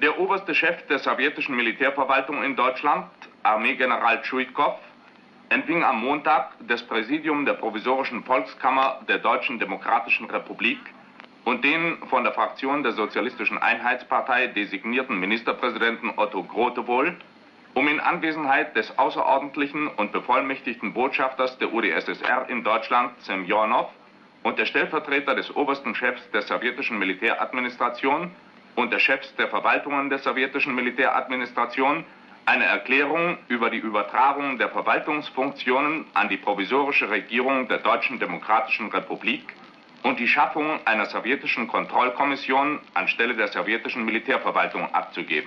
Der oberste Chef der sowjetischen Militärverwaltung in Deutschland, Armeegeneral Tschuikow, empfing am Montag das Präsidium der Provisorischen Volkskammer der Deutschen Demokratischen Republik und den von der Fraktion der Sozialistischen Einheitspartei designierten Ministerpräsidenten Otto Grotewohl, um in Anwesenheit des außerordentlichen und bevollmächtigten Botschafters der UdSSR in Deutschland, Semjonow, und der Stellvertreter des obersten Chefs der sowjetischen Militäradministration und der Chefs der Verwaltungen der sowjetischen Militäradministration eine Erklärung über die Übertragung der Verwaltungsfunktionen an die provisorische Regierung der Deutschen Demokratischen Republik und die Schaffung einer sowjetischen Kontrollkommission anstelle der sowjetischen Militärverwaltung abzugeben.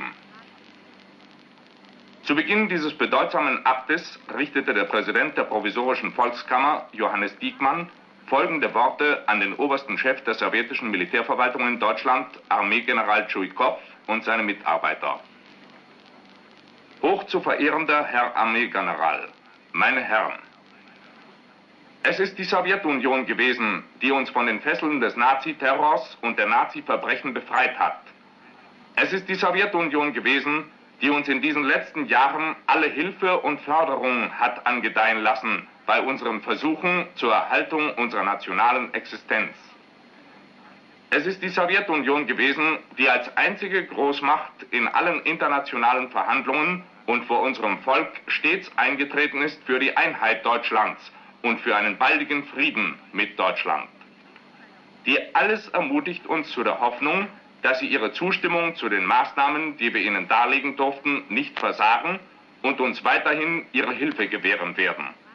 Zu Beginn dieses bedeutsamen Aktes richtete der Präsident der Provisorischen Volkskammer, Johannes Diekmann, folgende Worte an den obersten Chef der sowjetischen Militärverwaltung in Deutschland, Armeegeneral Tschuikow, und seine Mitarbeiter. Hoch zu verehrender Herr Armeegeneral, meine Herren, es ist die Sowjetunion gewesen, die uns von den Fesseln des Naziterrors und der Naziverbrechen befreit hat. Es ist die Sowjetunion gewesen, die uns in diesen letzten Jahren alle Hilfe und Förderung hat angedeihen lassen bei unseren Versuchen zur Erhaltung unserer nationalen Existenz. Es ist die Sowjetunion gewesen, die als einzige Großmacht in allen internationalen Verhandlungen und vor unserem Volk stets eingetreten ist für die Einheit Deutschlands und für einen baldigen Frieden mit Deutschland. Die alles ermutigt uns zu der Hoffnung, dass Sie Ihre Zustimmung zu den Maßnahmen, die wir Ihnen darlegen durften, nicht versagen und uns weiterhin Ihre Hilfe gewähren werden.